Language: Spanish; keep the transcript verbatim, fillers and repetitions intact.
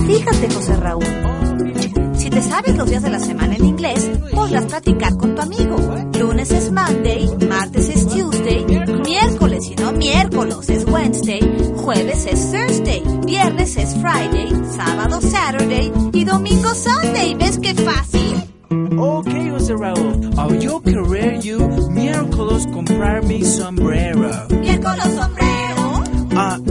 Fíjate, José Raúl. Si te sabes los días de la semana en inglés, podrás platicar con tu amigo. Lunes es Monday, martes es Tuesday, miércoles y no miércoles es Wednesday, jueves es Thursday, viernes es Friday, sábado Saturday y domingo Sunday. ¿Ves qué fácil? Okay, José Raúl. Oh, yo querer you miércoles comprar mi sombrero. ¿Miércoles sombrero? Ah,